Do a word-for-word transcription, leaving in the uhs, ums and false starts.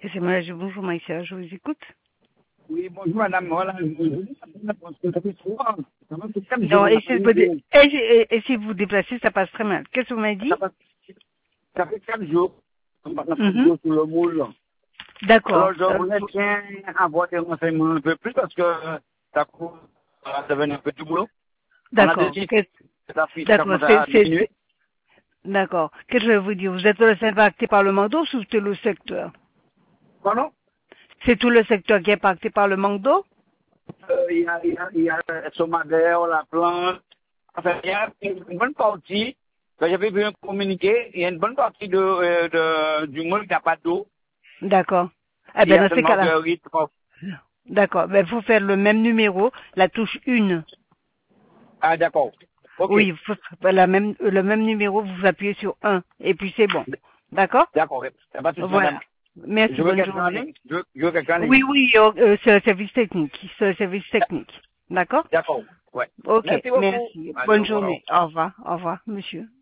C'est moi, je bonjour Maïssa, je vous écoute. Oui, bonjour madame. Voilà, je vous dis ça parce que ça fait trop ans. Ça fait quatre Non, jours. essayez de vous dé- essayez- essayez de vous déplacer, ça passe très mal. Qu'est-ce que vous m'avez dit? Ça fait ça fait quatre jours. On va Mhm. sur le moule. D'accord. Alors, je Euh, voulais bien avoir des renseignements un peu plus parce que euh, ça coûte, ça devient un peu du boulot. On a D'accord. des Qu'est- ça, fi- ça D'accord. commence C'est, à c'est, diminuer. c'est- D'accord. Qu'est-ce que je vais vous dire? Vous êtes impacté par le manque d'eau ou tout le secteur? Pardon? C'est tout le secteur qui est impacté par le manque d'eau? Euh, Il y a, il y a, il y a le sommadère, la plante. Enfin, il y a une bonne partie. Quand j'avais vu un communiqué, il y a une bonne partie de, euh, de, du monde qui n'a pas d'eau. D'accord. Eh Il y bien, a dans ces seulement cas-là. de rythme. D'accord. Ben, faut faire le même numéro, la touche un. Ah, d'accord. Ok. Oui, faut, la même, le même numéro, vous appuyez sur un. Et puis c'est bon. D'accord? D'accord. Il n'y a pas de souci, madame. Voilà. Merci, Je veux bonne quelqu'un en journée. ligne. Je veux, je veux quelqu'un en ligne. Oui, oui, euh, euh, c'est le service technique. C'est le service technique. D'accord? D'accord. Ouais. Ok, Merci beaucoup. merci. Allez, au Bonne revoir. journée. Au revoir. Au revoir, monsieur.